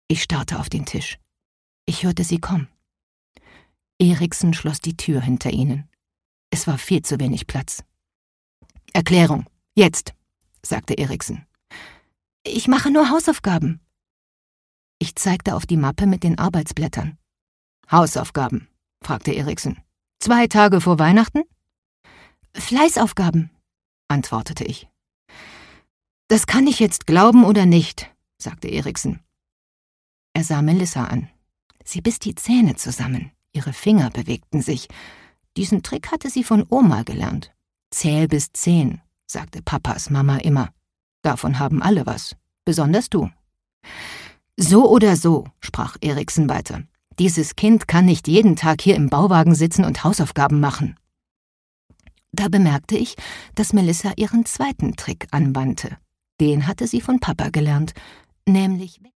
Ich starrte auf den Tisch. Ich hörte sie kommen. Eriksen schloss die Tür hinter ihnen. Es war viel zu wenig Platz. »Erklärung, jetzt«, sagte Eriksen. »Ich mache nur Hausaufgaben.« Ich zeigte auf die Mappe mit den Arbeitsblättern. »Hausaufgaben?«, fragte Eriksen. »2 Tage vor Weihnachten?« »Fleißaufgaben«, antwortete ich. »Das kann ich jetzt glauben oder nicht«, sagte Eriksen. Er sah Melissa an. Sie biss die Zähne zusammen. Ihre Finger bewegten sich. Diesen Trick hatte sie von Oma gelernt. »Zähl bis 10«, sagte Papas Mama immer. »Davon haben alle was, besonders du.« »So oder so«, sprach Eriksen weiter. »Dieses Kind kann nicht jeden Tag hier im Bauwagen sitzen und Hausaufgaben machen.« Da bemerkte ich, dass Melissa ihren zweiten Trick anwandte. Den hatte sie von Papa gelernt, nämlich